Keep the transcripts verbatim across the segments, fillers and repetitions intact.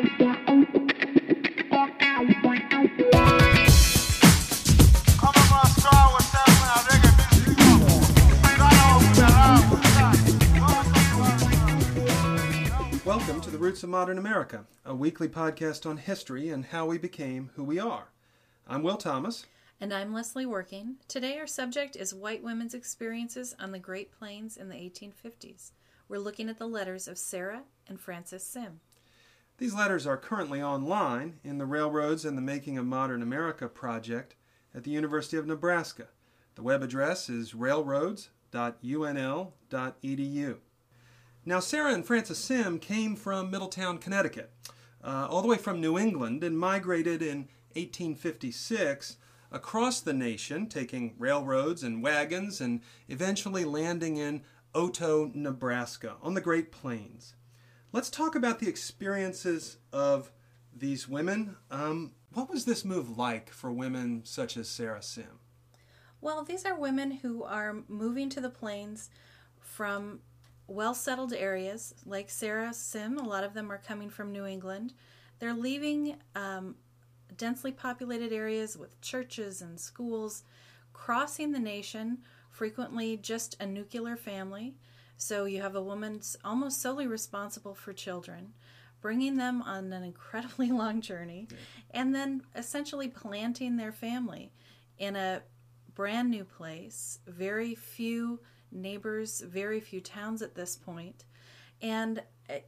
Welcome to The Roots of Modern America, a weekly podcast on history and how we became who we are. I'm Will Thomas. And I'm Leslie Working. Today our subject is white women's experiences on the Great Plains in the eighteen fifties. We're looking at the letters of Sarah and Frances Sim. These letters are currently online in the Railroads and the Making of Modern America project at the University of Nebraska. The web address is railroads dot U N L dot E D U. Now, Sarah and Frances Sim came from Middletown, Connecticut, uh, all the way from New England, and migrated in eighteen fifty-six across the nation, taking railroads and wagons, and eventually landing in Otoe, Nebraska, on the Great Plains. Let's talk about the experiences of these women. Um, what was this move like for women such as Sarah Sim? Well, these are women who are moving to the plains from well-settled areas, like Sarah Sim. A lot of them are coming from New England. They're leaving um, densely populated areas with churches and schools, crossing the nation, frequently just a nuclear family. So you have a woman almost solely responsible for children, bringing them on an incredibly long journey, yeah. and then essentially planting their family in a brand new place, very few neighbors, very few towns at this point. And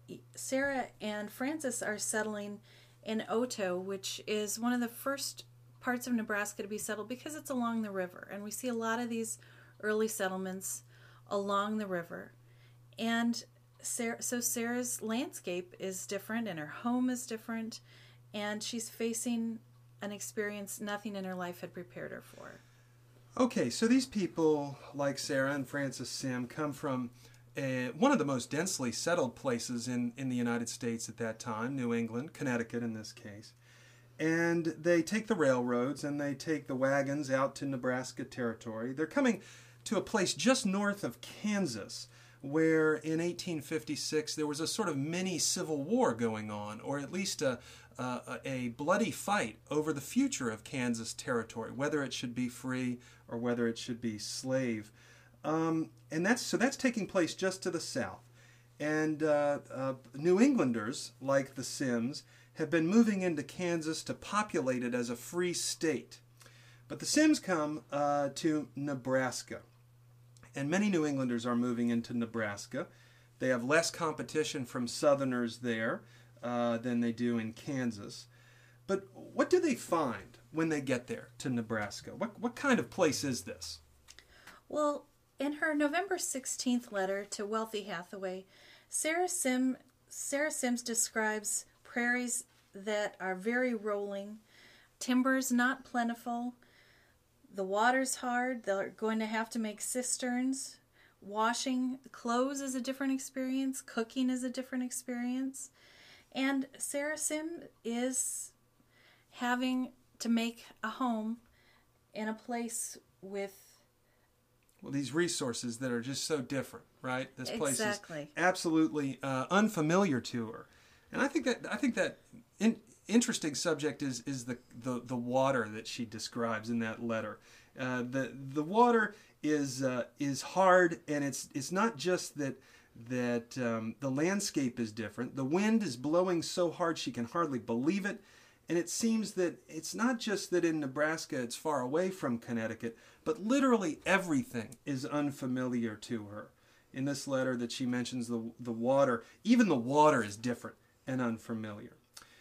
Sarah and Frances are settling in Otoe, which is one of the first parts of Nebraska to be settled because it's along the river. And we see a lot of these early settlements along the river. And Sarah, so Sarah's landscape is different and her home is different. And she's facing an experience nothing in her life had prepared her for. Okay, so these people, like Sarah and Frances Sim, come from uh, one of the most densely settled places in, in the United States at that time, New England, Connecticut in this case. And they take the railroads and they take the wagons out to Nebraska territory. They're coming to a place just north of Kansas, where in eighteen fifty-six there was a sort of mini civil war going on, or at least a, a, a bloody fight over the future of Kansas territory, whether it should be free or whether it should be slave. Um, and that's so that's taking place just to the south. And uh, uh, New Englanders, like the Sims, have been moving into Kansas to populate it as a free state. But the Sims come uh, to Nebraska. And many New Englanders are moving into Nebraska. They have less competition from Southerners there uh, than they do in Kansas. But what do they find when they get there to Nebraska? What what kind of place is this? Well, in her November sixteenth letter to Wealthy Hathaway, Sarah Sim Sarah Sims describes prairies that are very rolling, timbers not plentiful. The water's hard. They're going to have to make cisterns. Washing clothes is a different experience. Cooking is a different experience. And Sarah Sim is having to make a home in a place with... Well, these resources that are just so different, right? This place exactly. is absolutely uh, unfamiliar to her. And I think that I think that... In, interesting subject is is the, the, the water that she describes in that letter. Uh, the the water is uh, is hard, and it's it's not just that that um, the landscape is different. The wind is blowing so hard she can hardly believe it, and it seems that it's not just that in Nebraska it's far away from Connecticut, but literally everything is unfamiliar to her. In this letter that she mentions the the water, even the water is different and unfamiliar.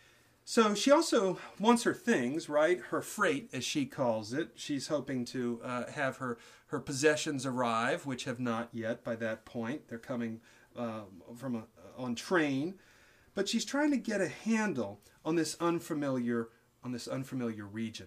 So she also wants her things, right? Her freight, as she calls it. She's hoping to uh, have her, her possessions arrive, which have not yet by that point. They're coming uh, from a, on train. But she's trying to get a handle on this unfamiliar on this unfamiliar region.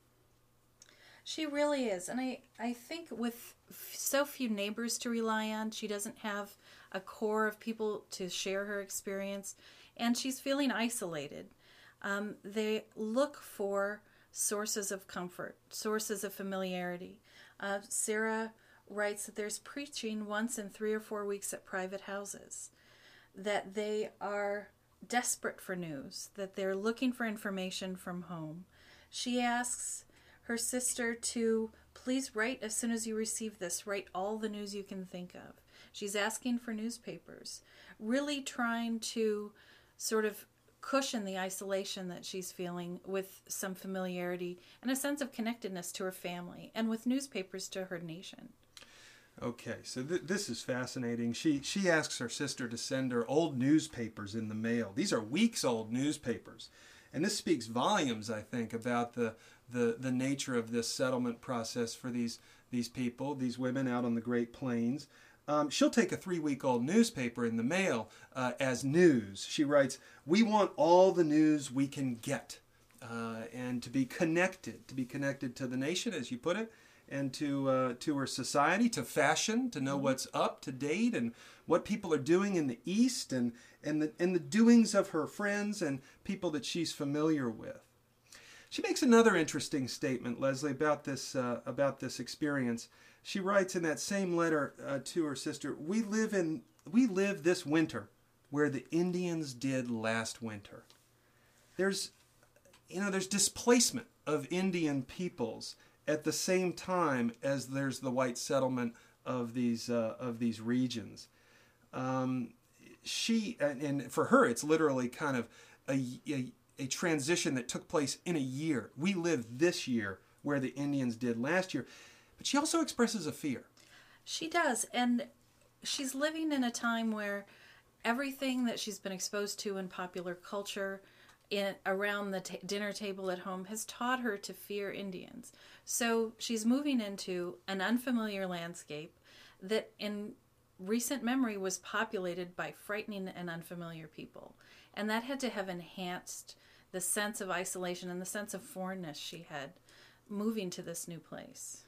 She really is. And I, I think with so few neighbors to rely on, she doesn't have a core of people to share her experience. And she's feeling isolated. Um, they look for sources of comfort, sources of familiarity. Uh, Sarah writes that there's preaching once in three or four weeks at private houses, that they are desperate for news, that they're looking for information from home. She asks her sister to please write as soon as you receive this. Write all the news you can think of. She's asking for newspapers, really trying to sort of cushion the isolation that she's feeling with some familiarity and a sense of connectedness to her family and with newspapers to her nation. Okay, so th- this is fascinating. She she asks her sister to send her old newspapers in the mail. These are weeks old newspapers. And this speaks volumes, I think, about the, the, the nature of this settlement process for these, these people, these women out on the Great Plains. Um, she'll take a three-week-old newspaper in the mail uh, as news. She writes, "We want all the news we can get, uh, and to be connected, to be connected to the nation, as you put it, and to uh, to her society, to fashion, to know what's up to date and what people are doing in the East, and and the and the doings of her friends and people that she's familiar with." She makes another interesting statement, Leslie, about this uh, about this experience. She writes in that same letter uh, to her sister, "We live in we live this winter where the Indians did last winter." There's you know there's displacement of Indian peoples at the same time as there's the white settlement of these uh, of these regions. Um, she and, and for her, it's literally kind of a, a a transition that took place in a year. We live this year where the Indians did last year. But she also expresses a fear. She does, and she's living in a time where everything that she's been exposed to in popular culture, in around the t- dinner table at home, has taught her to fear Indians. So she's moving into an unfamiliar landscape that in recent memory was populated by frightening and unfamiliar people. And that had to have enhanced the sense of isolation and the sense of foreignness she had moving to this new place.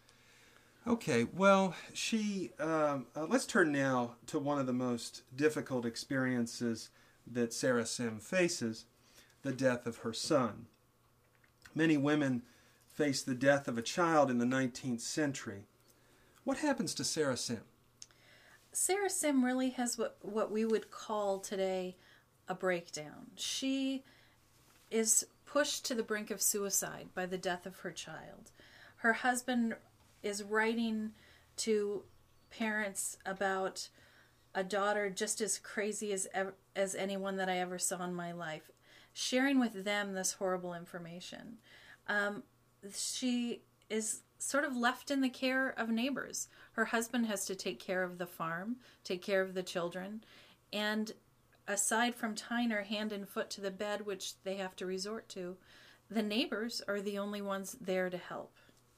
Okay, well, she. Um, uh, let's turn now to one of the most difficult experiences that Sarah Sim faces, the death of her son. Many women face the death of a child in the nineteenth century. What happens to Sarah Sim? Sarah Sim really has what, what we would call today a breakdown. She is pushed to the brink of suicide by the death of her child. Her husband is writing to parents about a daughter just as crazy as ever, as anyone that I ever saw in my life, sharing with them this horrible information. Um, she is sort of left in the care of neighbors. Her husband has to take care of the farm, take care of the children, and aside from tying her hand and foot to the bed, which they have to resort to, the neighbors are the only ones there to help.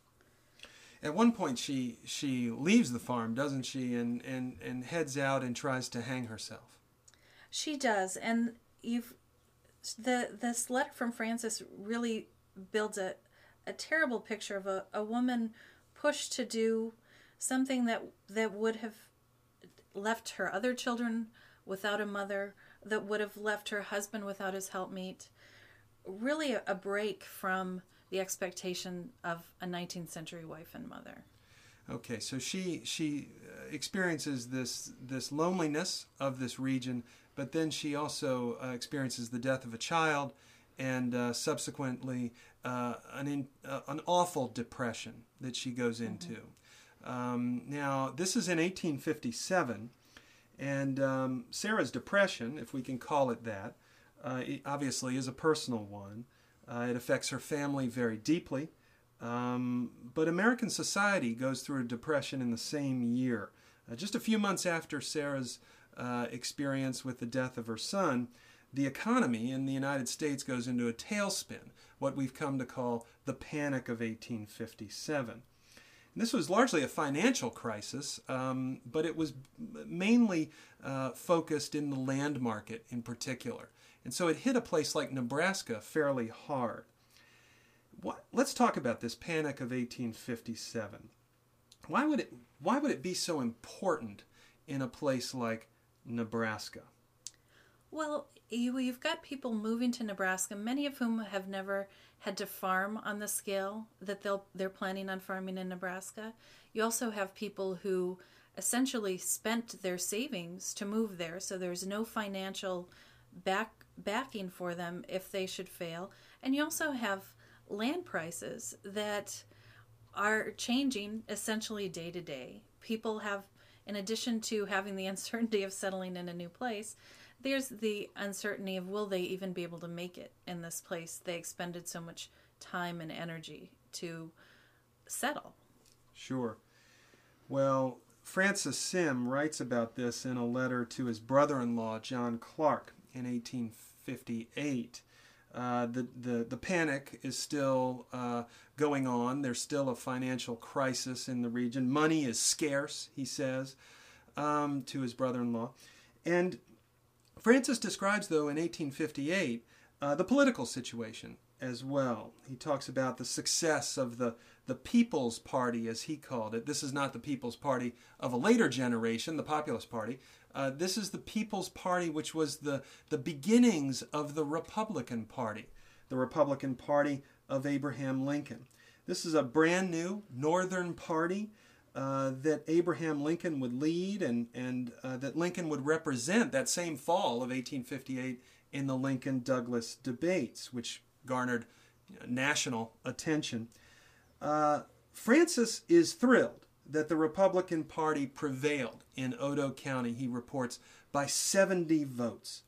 At one point, she she leaves the farm, doesn't she, and, and, and heads out and tries to hang herself. She does, and you've the this letter from Frances really builds a, a terrible picture of a, a woman pushed to do something that that would have left her other children without a mother, that would have left her husband without his helpmeet. Really a, a break from the expectation of a nineteenth century wife and mother. Okay, so she she experiences this this loneliness of this region, but then she also uh, experiences the death of a child, and uh, subsequently uh, an in, uh, an awful depression that she goes into. Mm-hmm. Um, now, this is in eighteen fifty-seven, and um, Sarah's depression, if we can call it that, uh, it obviously is a personal one. Uh, it affects her family very deeply. Um, but American society goes through a depression in the same year. Uh, just a few months after Sarah's uh, experience with the death of her son, the economy in the United States goes into a tailspin, what we've come to call the Panic of eighteen fifty-seven. And this was largely a financial crisis, um, but it was mainly uh, focused in the land market in particular. And so it hit a place like Nebraska fairly hard. What, let's talk about this Panic of eighteen fifty-seven. Why would it, why would it be so important in a place like Nebraska? Well, you, you've got people moving to Nebraska, many of whom have never had to farm on the scale that they'll, they're planning on farming in Nebraska. You also have people who essentially spent their savings to move there, so there's no financial back backing for them if they should fail. And you also have land prices that are changing essentially day to day. People have, in addition to having the uncertainty of settling in a new place, there's the uncertainty of will they even be able to make it in this place they expended so much time and energy to settle. Sure. Well, Francis Sim writes about this in a letter to his brother-in-law, John Clark, in eighteen fifty-eight. Uh, the, the, the panic is still uh, going on. There's still a financial crisis in the region. Money is scarce, he says, um, to his brother-in-law. And Francis describes, though, in eighteen fifty-eight, uh, the political situation as well. He talks about the success of the, the People's Party, as he called it. This is not the People's Party of a later generation, the Populist Party. Uh, this is the People's Party, which was the, the beginnings of the Republican Party, the Republican Party of Abraham Lincoln. This is a brand new Northern party uh, that Abraham Lincoln would lead and, and uh, that Lincoln would represent that same fall of eighteen fifty-eight in the Lincoln-Douglas debates, which garnered you know, national attention. Uh, Francis is thrilled that the Republican Party prevailed in Odo County, he reports, by seventy votes.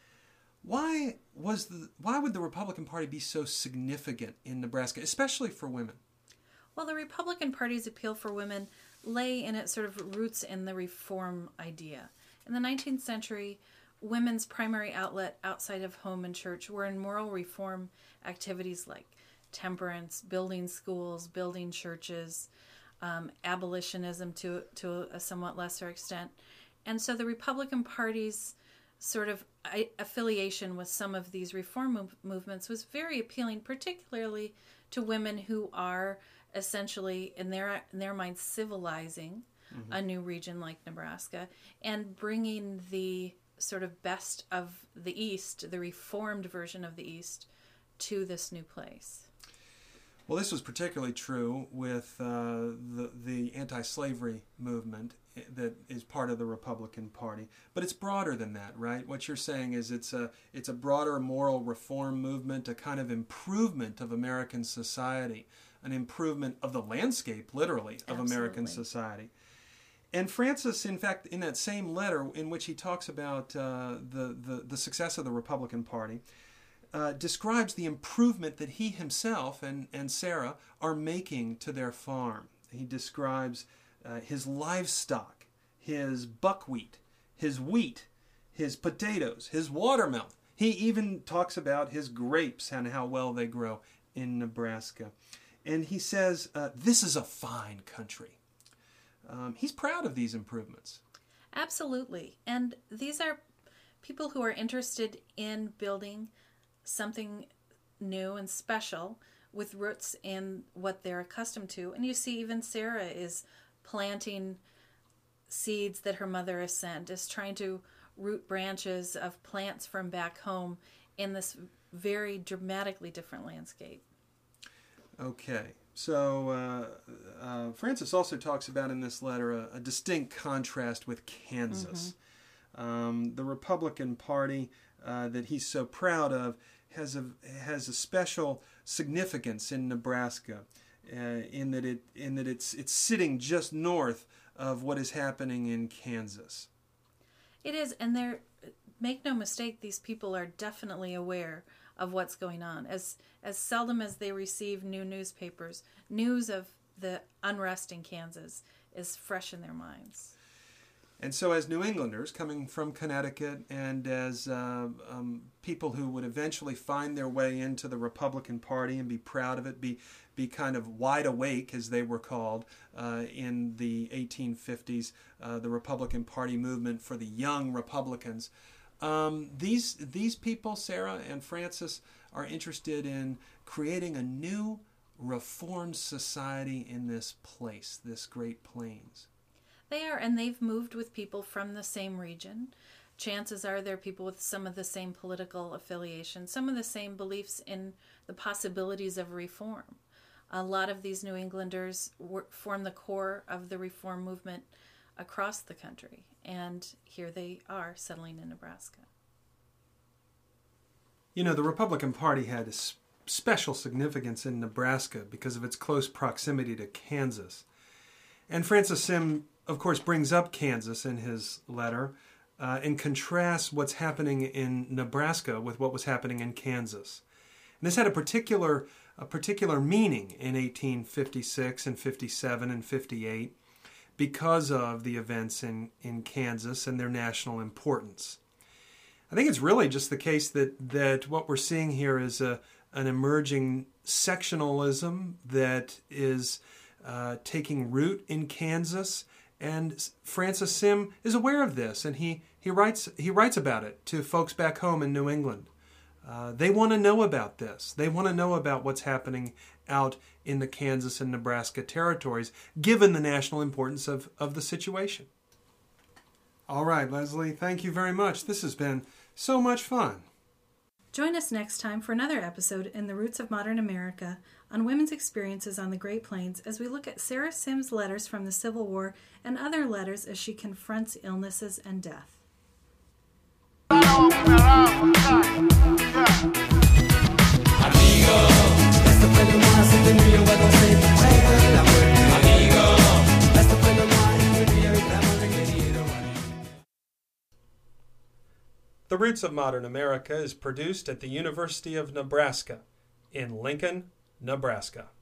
Why was the why would the Republican Party be so significant in Nebraska, especially for women? Well, the Republican Party's appeal for women lay in its sort of roots in the reform idea. In the nineteenth century, women's primary outlet outside of home and church were in moral reform activities like temperance, building schools, building churches, um, abolitionism to to a somewhat lesser extent. And so the Republican Party's sort of affiliation with some of these reform move- movements was very appealing, particularly to women who are essentially, in their in their minds, civilizing mm-hmm. a new region like Nebraska and bringing the sort of best of the East, the reformed version of the East, to this new place. Well, this was particularly true with uh, the, the anti-slavery movement that is part of the Republican Party. But it's broader than that, right? What you're saying is it's a, it's a broader moral reform movement, a kind of improvement of American society, an improvement of the landscape, literally, of Absolutely. American society. And Francis, in fact, in that same letter in which he talks about uh, the, the, the success of the Republican Party, uh, describes the improvement that he himself and, and Sarah are making to their farm. He describes uh, his livestock, his buckwheat, his wheat, his potatoes, his watermelon. He even talks about his grapes and how well they grow in Nebraska. And he says, uh, this is a fine country. Um, he's proud of these improvements. Absolutely. And these are people who are interested in building something new and special with roots in what they're accustomed to. And you see even Sarah is planting seeds that her mother has sent, is trying to root branches of plants from back home in this very dramatically different landscape. Okay. So uh, uh, Francis also talks about in this letter a, a distinct contrast with Kansas. Mm-hmm. Um, the Republican Party uh, that he's so proud of has a has a special significance in Nebraska, uh, in that it in that it's it's sitting just north of what is happening in Kansas. It is, and they're make no mistake, these people are definitely aware of what's going on. As as seldom as they receive new newspapers, news of the unrest in Kansas is fresh in their minds. And so as New Englanders coming from Connecticut and as uh, um, people who would eventually find their way into the Republican Party and be proud of it, be be kind of wide awake, as they were called, uh, in the eighteen fifties, uh, the Republican Party movement for the young Republicans. Um, these these people, Sarah and Francis, are interested in creating a new reformed society in this place, this Great Plains. They are, and they've moved with people from the same region. Chances are they're people with some of the same political affiliation, some of the same beliefs in the possibilities of reform. A lot of these New Englanders were, form the core of the reform movement across the country, and here they are settling in Nebraska. You know, the Republican Party had a special significance in Nebraska because of its close proximity to Kansas. And Francis Sim, of course, brings up Kansas in his letter uh, and contrasts what's happening in Nebraska with what was happening in Kansas. And this had a particular, a particular meaning in eighteen fifty-six and fifty-seven and fifty-eight because of the events in, in Kansas and their national importance. I think it's really just the case that, that what we're seeing here is a, an emerging sectionalism that is uh, taking root in Kansas, and Francis Sim is aware of this, and he, he writes he writes about it to folks back home in New England. Uh, they want to know about this. They want to know about what's happening out in the Kansas and Nebraska territories, given the national importance of, of the situation. All right, Leslie, thank you very much. This has been so much fun. Join us next time for another episode in The Roots of Modern America on women's experiences on the Great Plains as we look at Sarah Sim's letters from the Civil War and other letters as she confronts illnesses and death. The Roots of Modern America is produced at the University of Nebraska in Lincoln, Nebraska.